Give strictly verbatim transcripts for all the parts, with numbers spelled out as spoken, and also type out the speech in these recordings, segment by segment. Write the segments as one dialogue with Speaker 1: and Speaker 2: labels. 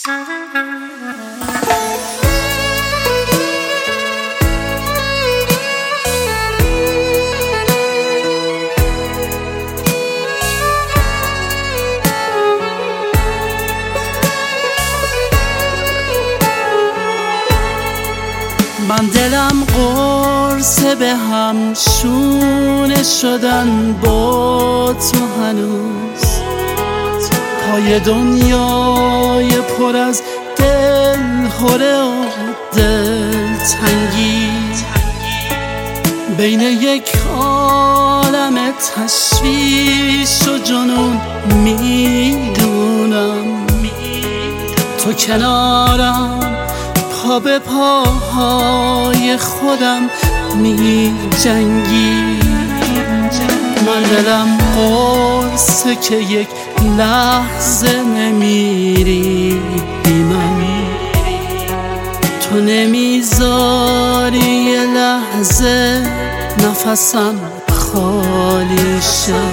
Speaker 1: من دلم قرصه به هم شونه شدن با تو هنوز، پای دنیای پر از دل خوره و دل تنگی، بین یک عالم تشویش و جنون میدونم تو کنارم، پا به پاهای خودم می جنگی. من دلم قرصه که یک لحظه نمیری بی من، تو نمیذاری یه لحظه نفسم خالی شه.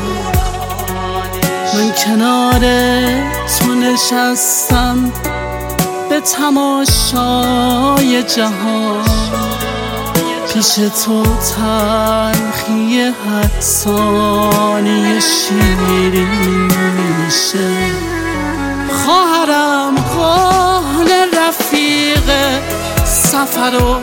Speaker 1: من کنار تو نشستم به تماشای جهان، پیش تو تلخی هر ثانیه شیرین میشه. خواهرم حال رفیق سفر و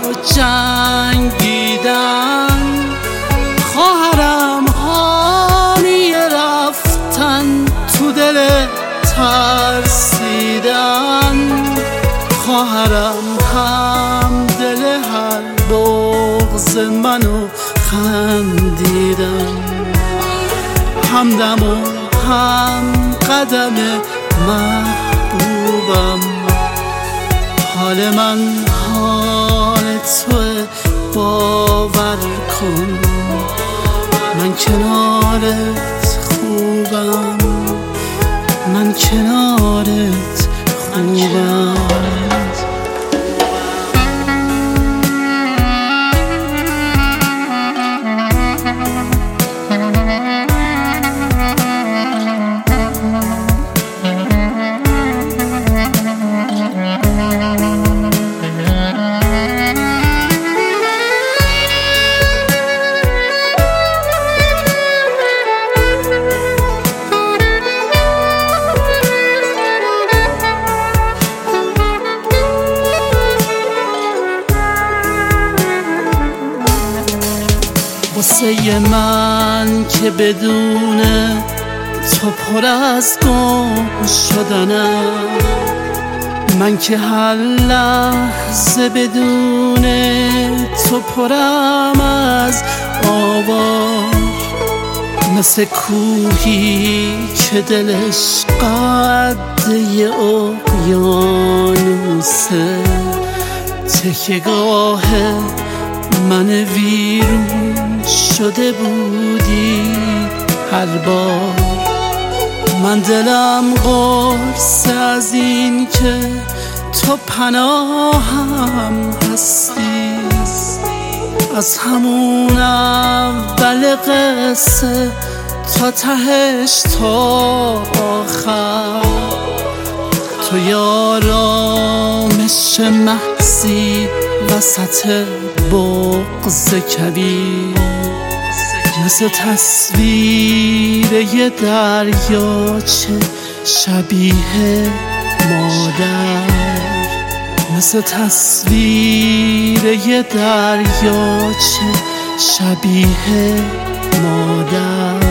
Speaker 1: جنگیدن، خواهرم حالی رفتن تو دل ترسیدن، خواهرم هم دل هر بغض منو خندیدن، همدم و هم قدم محبوبم. حال من حال توه باور کن، من کنارت خوبم، من کنارت خوبم. واسه من که بدون تو پر از گم شدنم، من که هر لحظه بدون تو پرم از آوار، مثل کوهی که دلش قد یه اقیانوسه، تکیه‌گاه من ویرون شده بودی هر بار. من دلم قرصه از این که تو پناهم هستی، از همون اول قصه تا تهش تا آخر، تو یارامش محضی وسط بغض کبیر، مثل تصویر یه دریاچه شبیه مادر، مثل تصویر یه دریاچه شبیه مادر.